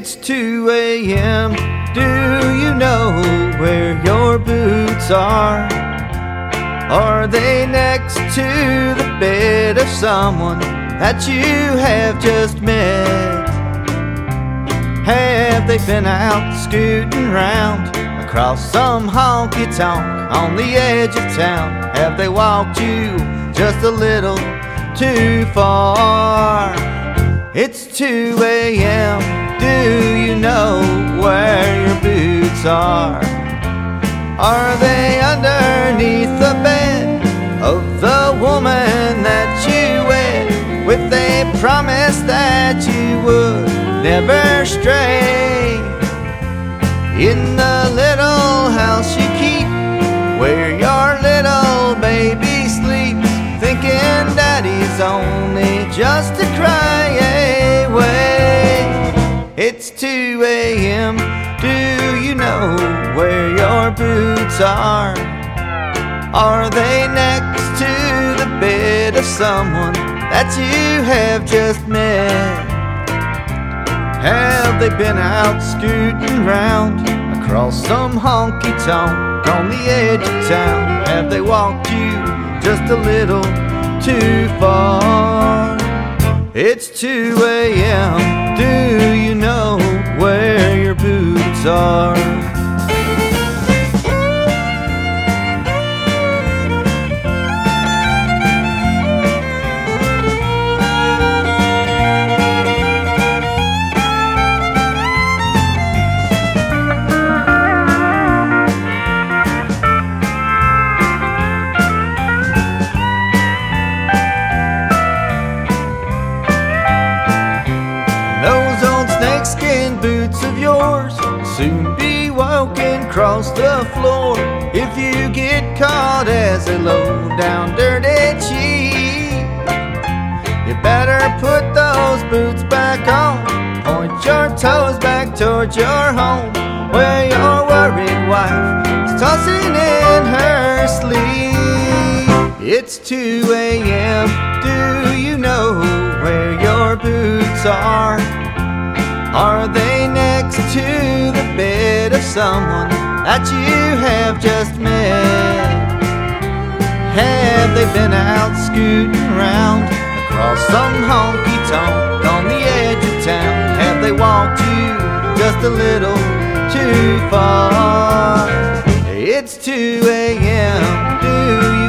It's 2 a.m. Do you know where your boots are? Are they next to the bed of someone that you have just met? Have they been out scooting round across some honky-tonk on the edge of town? Have they walked you just a little too far? It's 2 a.m. Do you know where your boots are? Are they underneath the bed of the woman that you wed, with a promise that you would never stray? In the little house you keep, where your little baby sleeps, thinking daddy's only just a cry away. It's 2 a.m. Do you know where your boots are? Are they next to the bed of someone that you have just met? Have they been out scooting round across some honky-tonk on the edge of town? Have they walked you just a little too far? It's 2 a.m. Do you know where your boots are? Snakeskin boots of yours soon be walking across the floor. If you get caught as a low-down dirty cheat, you better put those boots back on. Point your toes back towards your home, where your worried wife is tossing in her sleep. It's 2 a.m. Do you know where your boots are? Are they next to the bed of someone that you have just met? Have they been out scooting round across some honky-tonk on the edge of town? Have they walked you just a little too far? It's 2 a.m. Do you